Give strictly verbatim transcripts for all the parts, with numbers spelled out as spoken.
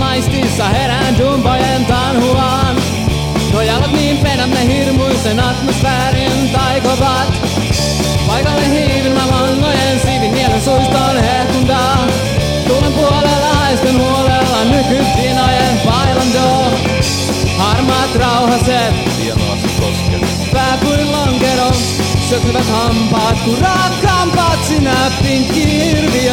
aistissa herään jumbojen tanhuaan. Nuo jalat niin penät ne hirmuisen atmosfäärin taikovat. Paikalle hiivin mä langojen siivin mielen suiston hehkuntaa. Tuulen puolella haisten huolella nykydinojen pailando. Harmaat rauhaset, pää kuin lonkero. Söklyvät hampaat kun rakkaampaat sinä pinkki hirviö.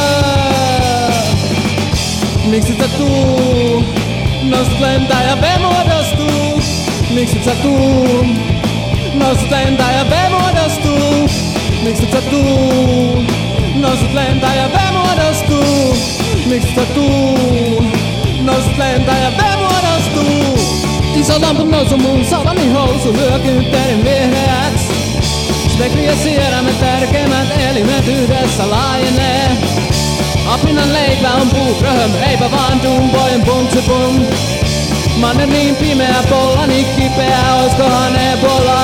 Miksit sä tuu? Nostat lentää ja V muodostuu. Miksit sä tuu? Nostat lentää ja V muodostuu. Miksit sä tuu? Nostat lentää ja V muodostuu. Miksit sä tuu? Nostat lentää ja V muodostuu. Iso lampun nousu mun salani housu lyö kyntterin vihreäks. Spekri ja sierämme tärkeimmät elimet yhdessä laajenee. Apinan leipä on puukröhöm, eipä vaan jumbojen punksipum. Manner niin pimeä, pollani kipeä, oiskohan Ebola?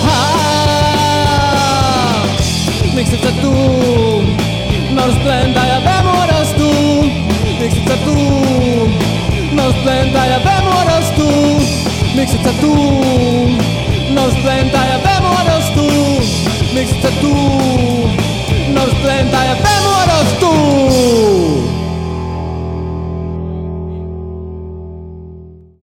Miksit sä tuu? Nousut lentää ja V muodostuu. Miksit sä tuu? Nousut lentää ja V muodostuu. Miksit sä tuu? Nousut lentää ja V muodostuu. Miksit sä tuu? Nousut lentää ja V muodostuu.